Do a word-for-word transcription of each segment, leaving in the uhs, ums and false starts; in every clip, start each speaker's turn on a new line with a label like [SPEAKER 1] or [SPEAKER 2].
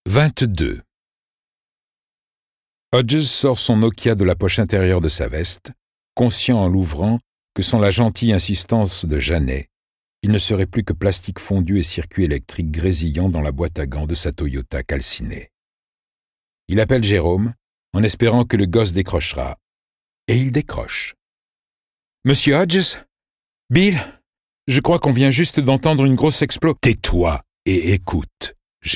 [SPEAKER 1] vingt-deux. Hodges sort son Nokia de la poche intérieure de sa veste, conscient en l'ouvrant que sans la gentille insistance de Janet, il ne serait plus que plastique fondu et circuit électrique grésillant dans la boîte à gants de sa Toyota calcinée. Il appelle Jérôme, en espérant que le gosse décrochera, et il décroche. « Monsieur Hodges? Bill? Je crois qu'on vient juste d'entendre une grosse explo... »« Tais-toi et écoute, Jérôme. »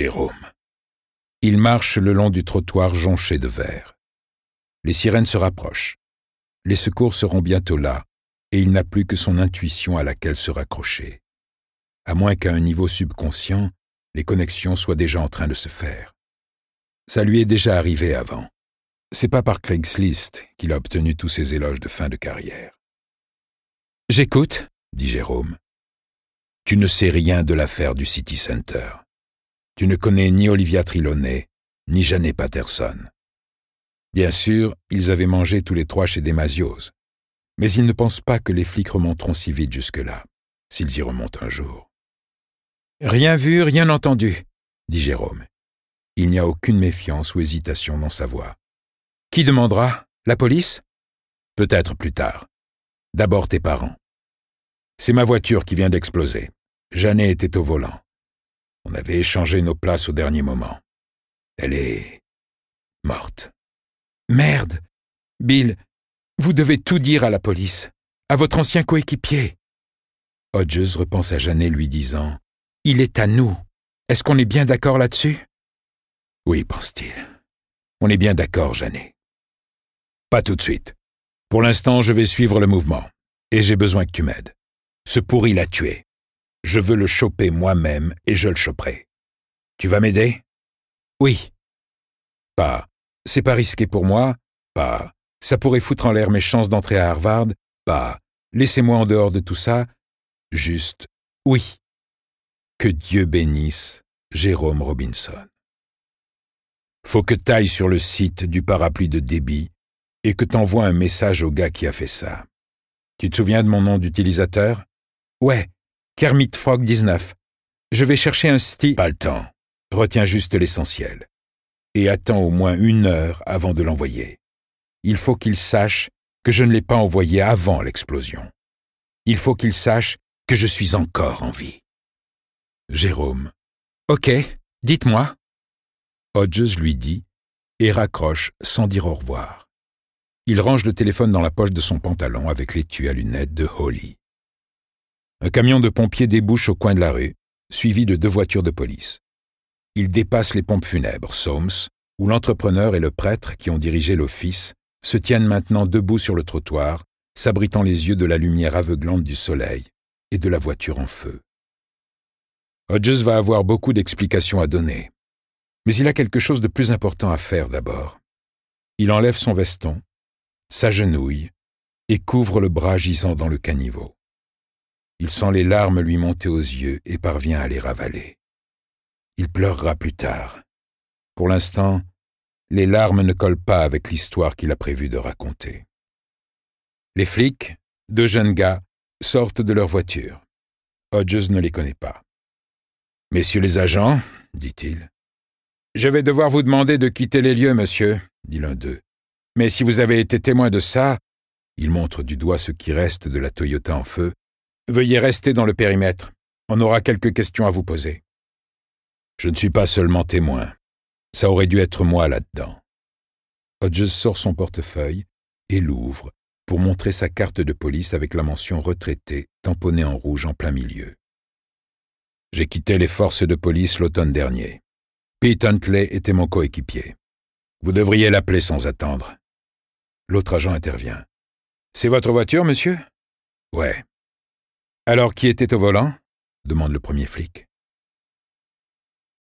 [SPEAKER 1] Il marche le long du trottoir jonché de verre. Les sirènes se rapprochent. Les secours seront bientôt là, et il n'a plus que son intuition à laquelle se raccrocher. À moins qu'à un niveau subconscient, les connexions soient déjà en train de se faire. Ça lui est déjà arrivé avant. C'est pas par Craigslist qu'il a obtenu tous ses éloges de fin de carrière. « J'écoute, » dit Jérôme. « Tu ne sais rien de l'affaire du City Center. Tu ne connais ni Olivia Trelawney, ni Janet Patterson. Bien sûr, ils avaient mangé tous les trois chez des Masios, mais ils ne pensent pas que les flics remonteront si vite jusque-là, s'ils y remontent un jour. « Rien vu, rien entendu, » dit Jérôme. Il n'y a aucune méfiance ou hésitation dans sa voix. « Qui demandera? La police? Peut-être plus tard. D'abord tes parents. C'est ma voiture qui vient d'exploser. Janet était au volant. On avait échangé nos places au dernier moment. Elle est... morte. »« Merde! Bill, vous devez tout dire à la police, à votre ancien coéquipier. » Hodges repense à Janet lui disant « Il est à nous. Est-ce qu'on est bien d'accord là-dessus? » « Oui, pense-t-il. On est bien d'accord, Janet. »« Pas tout de suite. Pour l'instant, je vais suivre le mouvement. Et j'ai besoin que tu m'aides. Ce pourri l'a tué. Je veux le choper moi-même et je le choperai. Tu vas m'aider? »« Oui. » Pas « c'est pas risqué pour moi », pas « ça pourrait foutre en l'air mes chances d'entrer à Harvard », pas « laissez-moi en dehors de tout ça », juste « oui ». Que Dieu bénisse Jérôme Robinson. Faut que t'ailles sur le site du parapluie de Debbie et que t'envoies un message au gars qui a fait ça. Tu te souviens de mon nom d'utilisateur? Ouais, Kermit Frog dix-neuf. Je vais chercher un style... Pas le temps. Retiens juste l'essentiel. Et attends au moins une heure avant de l'envoyer. Il faut qu'il sache que je ne l'ai pas envoyé avant l'explosion. Il faut qu'il sache que je suis encore en vie. Jérôme. Ok, dites-moi. Hodges lui dit et raccroche sans dire au revoir. Il range le téléphone dans la poche de son pantalon avec l'étui à lunettes de Holly. Un camion de pompiers débouche au coin de la rue, suivi de deux voitures de police. Il dépasse les pompes funèbres, Soames, où l'entrepreneur et le prêtre qui ont dirigé l'office se tiennent maintenant debout sur le trottoir, s'abritant les yeux de la lumière aveuglante du soleil et de la voiture en feu. Hodges va avoir beaucoup d'explications à donner. Mais il a quelque chose de plus important à faire d'abord. Il enlève son veston, s'agenouille et couvre le bras gisant dans le caniveau. Il sent les larmes lui monter aux yeux et parvient à les ravaler. Il pleurera plus tard. Pour l'instant, les larmes ne collent pas avec l'histoire qu'il a prévu de raconter. Les flics, deux jeunes gars, sortent de leur voiture. Hodges ne les connaît pas. « Messieurs les agents, dit-il. « Je vais devoir vous demander de quitter les lieux, monsieur, dit l'un d'eux. Mais si vous avez été témoin de ça, il montre du doigt ce qui reste de la Toyota en feu, veuillez rester dans le périmètre. On aura quelques questions à vous poser. Je ne suis pas seulement témoin. Ça aurait dû être moi là-dedans. » Hodges sort son portefeuille et l'ouvre pour montrer sa carte de police avec la mention retraité tamponnée en rouge en plein milieu. « J'ai quitté les forces de police l'automne dernier. Pete Huntley était mon coéquipier. Vous devriez l'appeler sans attendre. » L'autre agent intervient. « C'est votre voiture, monsieur? »« Ouais. »« Alors qui était au volant? » demande le premier flic.